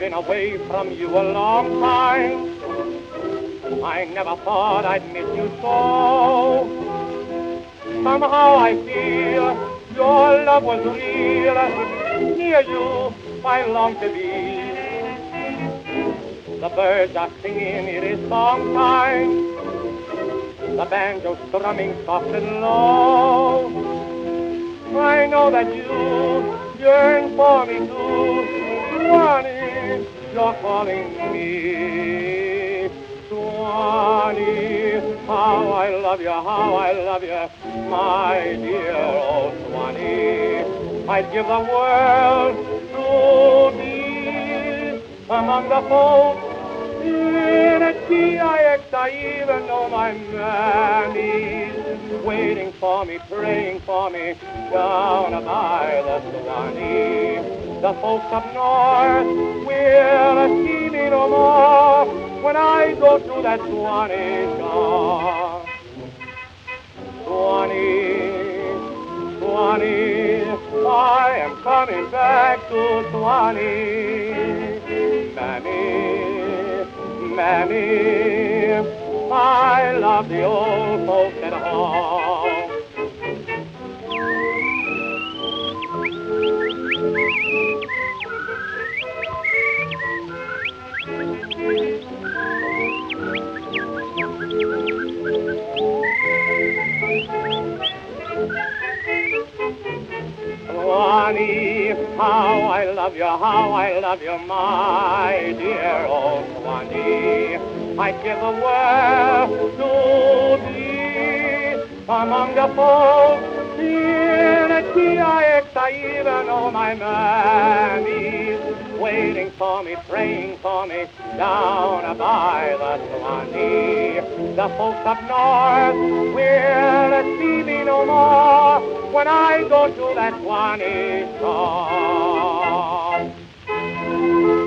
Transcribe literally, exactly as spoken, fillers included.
been away from you a long time. I never thought I'd miss you so. Somehow I feel your love was real. Near you I long to be. The birds are singing, it is song time. The banjo strumming soft and low. I know that you yearn for me too. Swanee, you're calling me. Swanee, how I love you, how I love you, my dear old Swanee. I'd give the world to be among the folks in a T I X. I even know my mammy's waiting for me, praying for me down by the Swanee. The folks up north will see me no more when I go to that Swanee shore. Swanee, Swanee, I am coming back to Swanee. Mammy, Mammy, I love the old folks at home. Swanee, how I love you, how I love you, my dear old Swanee. I'd give the world to be among the folks in a T I X. I even know my mammy's waiting for me, praying for me down by the Swanee. The folks up north will see me no more when I go to that Swanee shore.